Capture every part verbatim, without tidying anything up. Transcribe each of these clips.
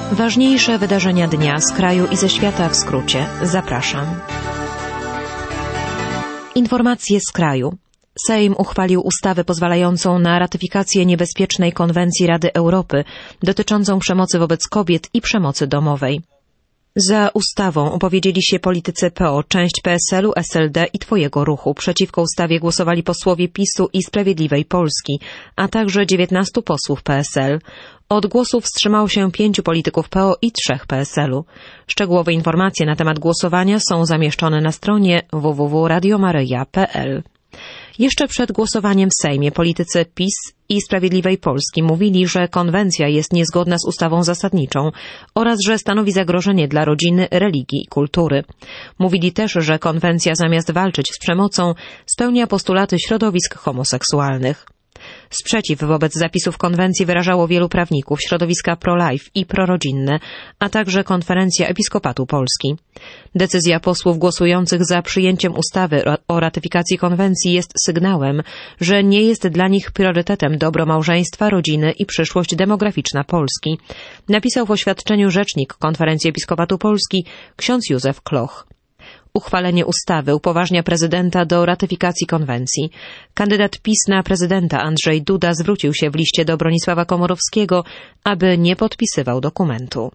Ważniejsze wydarzenia dnia z kraju i ze świata w skrócie. Zapraszam. Informacje z kraju. Sejm uchwalił ustawę pozwalającą na ratyfikację niebezpiecznej konwencji Rady Europy dotyczącą przemocy wobec kobiet i przemocy domowej. Za ustawą opowiedzieli się politycy P O, część P S L u, S L D i Twojego Ruchu. Przeciwko ustawie głosowali posłowie PiSu i Sprawiedliwej Polski, a także dziewiętnastu posłów P S L. Od głosów wstrzymało się pięciu polityków P O i trzech P S L u. Szczegółowe informacje na temat głosowania są zamieszczone na stronie w w w kropka radio maryja kropka p l. Jeszcze przed głosowaniem w Sejmie politycy PiS i Sprawiedliwej Polski mówili, że konwencja jest niezgodna z ustawą zasadniczą oraz że stanowi zagrożenie dla rodziny, religii i kultury. Mówili też, że konwencja zamiast walczyć z przemocą spełnia postulaty środowisk homoseksualnych. Sprzeciw wobec zapisów konwencji wyrażało wielu prawników, środowiska pro-life i prorodzinne, a także Konferencja Episkopatu Polski. Decyzja posłów głosujących za przyjęciem ustawy o ratyfikacji konwencji jest sygnałem, że nie jest dla nich priorytetem dobro małżeństwa, rodziny i przyszłość demograficzna Polski, napisał w oświadczeniu rzecznik Konferencji Episkopatu Polski ksiądz Józef Kloch. Uchwalenie ustawy upoważnia prezydenta do ratyfikacji konwencji. Kandydat PiS na prezydenta Andrzej Duda zwrócił się w liście do Bronisława Komorowskiego, aby nie podpisywał dokumentu.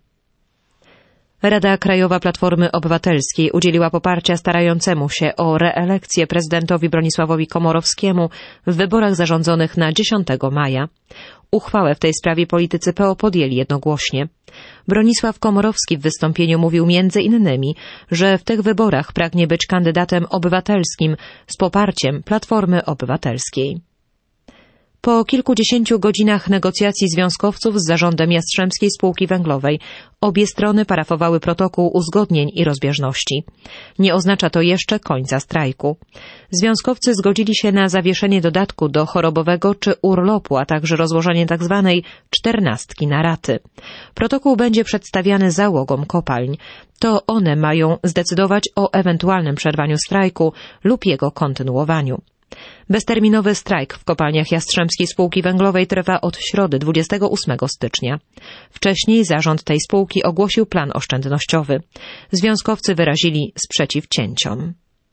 Rada Krajowa Platformy Obywatelskiej udzieliła poparcia starającemu się o reelekcję prezydentowi Bronisławowi Komorowskiemu w wyborach zarządzonych na dziesiątego maja. Uchwałę w tej sprawie politycy P O podjęli jednogłośnie. Bronisław Komorowski w wystąpieniu mówił między innymi, że w tych wyborach pragnie być kandydatem obywatelskim z poparciem Platformy Obywatelskiej. Po kilkudziesięciu godzinach negocjacji związkowców z zarządem Jastrzębskiej Spółki Węglowej obie strony parafowały protokół uzgodnień i rozbieżności. Nie oznacza to jeszcze końca strajku. Związkowcy zgodzili się na zawieszenie dodatku do chorobowego czy urlopu, a także rozłożenie tzw. czternastki na raty. Protokół będzie przedstawiany załogom kopalń. To one mają zdecydować o ewentualnym przerwaniu strajku lub jego kontynuowaniu. Bezterminowy strajk w kopalniach Jastrzębskiej Spółki Węglowej trwa od środy dwudziestego ósmego stycznia. Wcześniej zarząd tej spółki ogłosił plan oszczędnościowy. Związkowcy wyrazili sprzeciw cięciom.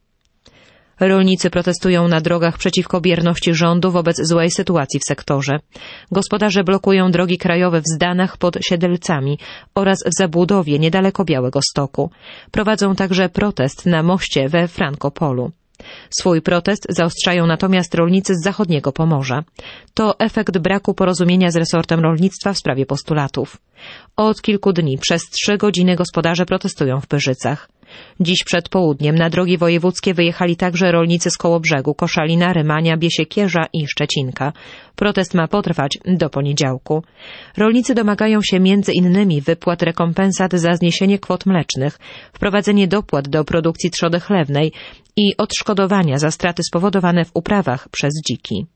Rolnicy protestują na drogach przeciwko bierności rządu wobec złej sytuacji w sektorze. Gospodarze blokują drogi krajowe w Zdanach pod Siedlcami oraz w Zabłudowie niedaleko Białegostoku. Prowadzą także protest na moście we Frankopolu. Swój protest zaostrzają natomiast rolnicy z zachodniego Pomorza. To efekt braku porozumienia z resortem rolnictwa w sprawie postulatów. Od kilku dni przez trzy godziny gospodarze protestują w Pyrzycach. Dziś przed południem na drogi wojewódzkie wyjechali także rolnicy z Kołobrzegu, Koszalina, Rymania, Biesiekierza i Szczecinka. Protest ma potrwać do poniedziałku. Rolnicy domagają się między innymi wypłat rekompensat za zniesienie kwot mlecznych, wprowadzenie dopłat do produkcji trzody chlewnej i odszkodowania za straty spowodowane w uprawach przez dziki.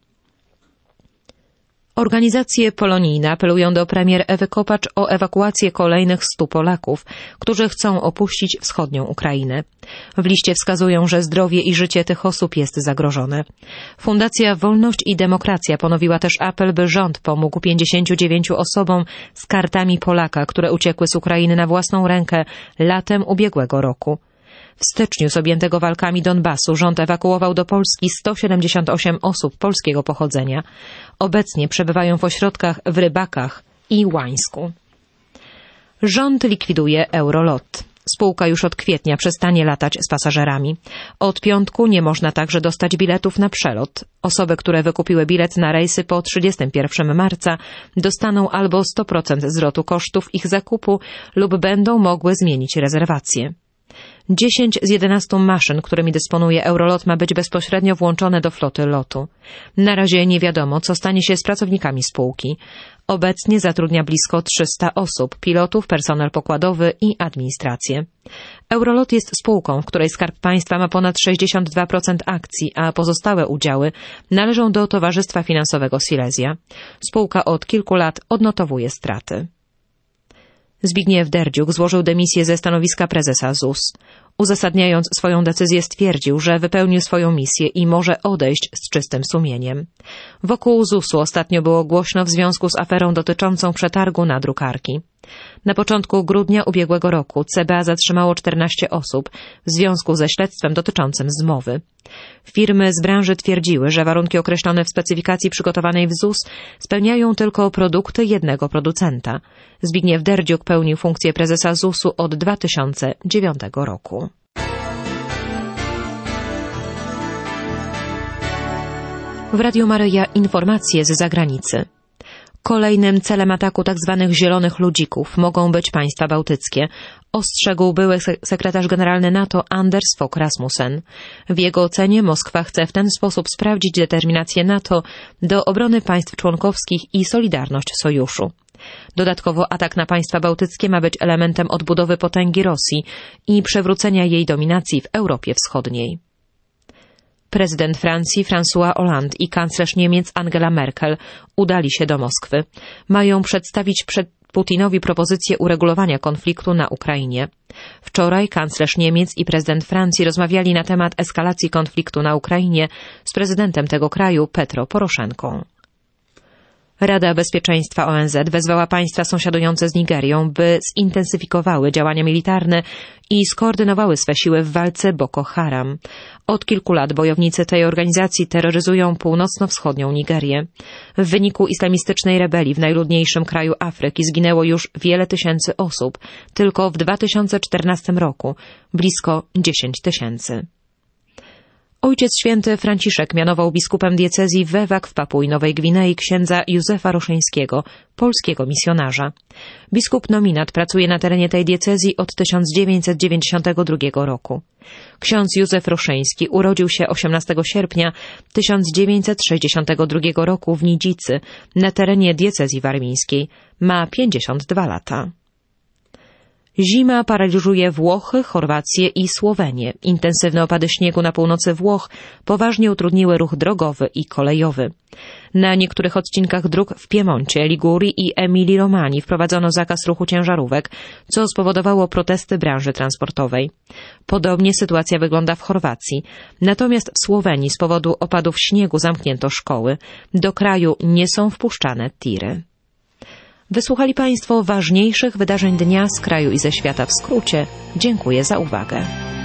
Organizacje polonijne apelują do premier Ewy Kopacz o ewakuację kolejnych stu Polaków, którzy chcą opuścić wschodnią Ukrainę. W liście wskazują, że zdrowie i życie tych osób jest zagrożone. Fundacja Wolność i Demokracja ponowiła też apel, by rząd pomógł pięćdziesięciu dziewięciu osobom z kartami Polaka, które uciekły z Ukrainy na własną rękę latem ubiegłego roku. W styczniu z objętego walkami Donbasu rząd ewakuował do Polski sto siedemdziesiąt osiem osób polskiego pochodzenia. Obecnie przebywają w ośrodkach w Rybakach i Łańsku. Rząd likwiduje Eurolot. Spółka już od kwietnia przestanie latać z pasażerami. Od piątku nie można także dostać biletów na przelot. Osoby, które wykupiły bilet na rejsy po trzydziestego pierwszego marca dostaną albo sto procent zwrotu kosztów ich zakupu lub będą mogły zmienić rezerwację. dziesięć z jedenastu maszyn, którymi dysponuje Eurolot, ma być bezpośrednio włączone do floty lotu. Na razie nie wiadomo, co stanie się z pracownikami spółki. Obecnie zatrudnia blisko trzysta osób, pilotów, personel pokładowy i administrację. Eurolot jest spółką, w której Skarb Państwa ma ponad sześćdziesiąt dwa procent akcji, a pozostałe udziały należą do Towarzystwa Finansowego Silesia. Spółka od kilku lat odnotowuje straty. Zbigniew Derdziuk złożył dymisję ze stanowiska prezesa Z U S. Uzasadniając swoją decyzję stwierdził, że wypełnił swoją misję i może odejść z czystym sumieniem. Wokół Z U S u ostatnio było głośno w związku z aferą dotyczącą przetargu na drukarki. Na początku grudnia ubiegłego roku C B A zatrzymało czternaście osób w związku ze śledztwem dotyczącym zmowy. Firmy z branży twierdziły, że warunki określone w specyfikacji przygotowanej w Z U S spełniają tylko produkty jednego producenta. Zbigniew Derdziuk pełnił funkcję prezesa Z U S u od dwa tysiące dziewiątego roku. W Radiu Maryja informacje z zagranicy. Kolejnym celem ataku tzw. zielonych ludzików mogą być państwa bałtyckie, ostrzegł były sekretarz generalny NATO Anders Fogh Rasmussen. W jego ocenie Moskwa chce w ten sposób sprawdzić determinację NATO do obrony państw członkowskich i solidarność sojuszu. Dodatkowo atak na państwa bałtyckie ma być elementem odbudowy potęgi Rosji i przewrócenia jej dominacji w Europie Wschodniej. Prezydent Francji François Hollande i kanclerz Niemiec Angela Merkel udali się do Moskwy. Mają przedstawić przed Putinowi propozycję uregulowania konfliktu na Ukrainie. Wczoraj kanclerz Niemiec i prezydent Francji rozmawiali na temat eskalacji konfliktu na Ukrainie z prezydentem tego kraju Petro Poroszenką. Rada Bezpieczeństwa O N Z wezwała państwa sąsiadujące z Nigerią, by zintensyfikowały działania militarne i skoordynowały swe siły w walce Boko Haram. Od kilku lat bojownicy tej organizacji terroryzują północno-wschodnią Nigerię. W wyniku islamistycznej rebelii w najludniejszym kraju Afryki zginęło już wiele tysięcy osób. Tylko w dwa tysiące czternastym roku blisko dziesięć tysięcy. Ojciec Święty Franciszek mianował biskupem diecezji Wewak w Papui Nowej Gwinei księdza Józefa Roszyńskiego, polskiego misjonarza. Biskup nominat pracuje na terenie tej diecezji od tysiąc dziewięćset dziewięćdziesiątego drugiego roku. Ksiądz Józef Roszyński urodził się osiemnastego sierpnia tysiąc dziewięćset sześćdziesiątego drugiego roku w Nidzicy na terenie diecezji warmińskiej. Ma pięćdziesiąt dwa lata. Zima paraliżuje Włochy, Chorwację i Słowenię. Intensywne opady śniegu na północy Włoch poważnie utrudniły ruch drogowy i kolejowy. Na niektórych odcinkach dróg w Piemoncie, Ligurii i Emilii-Romanii wprowadzono zakaz ruchu ciężarówek, co spowodowało protesty branży transportowej. Podobnie sytuacja wygląda w Chorwacji. Natomiast w Słowenii z powodu opadów śniegu zamknięto szkoły. Do kraju nie są wpuszczane tiry. Wysłuchali Państwo ważniejszych wydarzeń dnia z kraju i ze świata w skrócie. Dziękuję za uwagę.